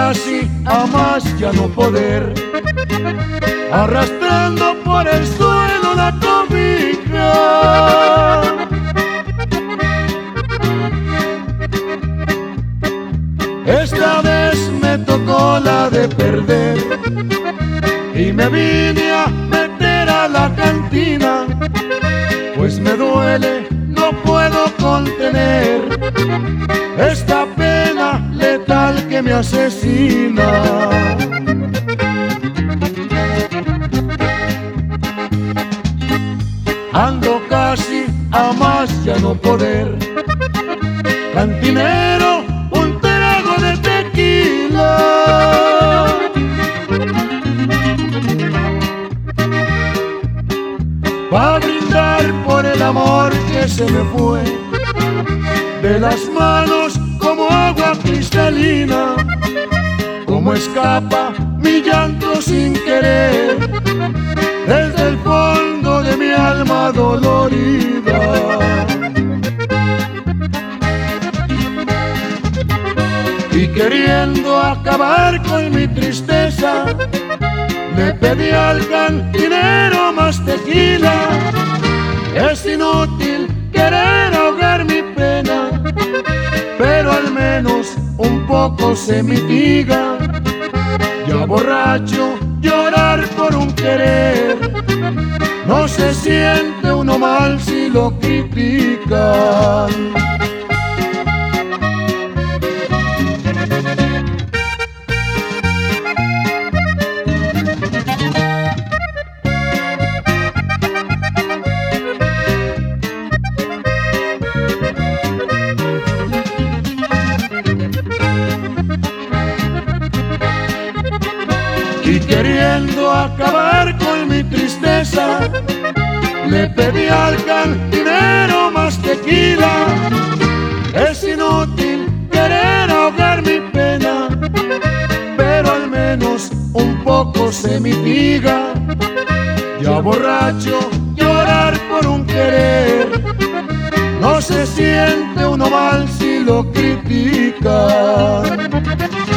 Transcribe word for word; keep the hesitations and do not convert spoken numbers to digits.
casi a más ya no poder, arrastrando por el suelo la cobija. Esta vez me tocó la de perder y me vine a meter a la cantina, pues me duele, no puedo contener esta pena letal que me asesina. Ando casi a más ya no poder, cantinero, un trago de tequila. Pa' brindar por el amor que se me fue de las manos como agua cristalina, como escapa mi llanto sin querer desde el fondo de mi alma dolorida. Y queriendo acabar con mi tristeza, le pedí al cantinero más tequila. Es inútil querer ahogar mi pena, pero al menos un poco se mitiga. Ya borracho, llorar por un querer, no se siente uno mal si lo critican. Y queriendo acabar con mi tristeza, le pedí al cantinero más tequila. Es inútil querer ahogar mi pena, pero al menos un poco se mitiga. Ya borracho, llorar por un querer, no se siente uno mal si lo critican.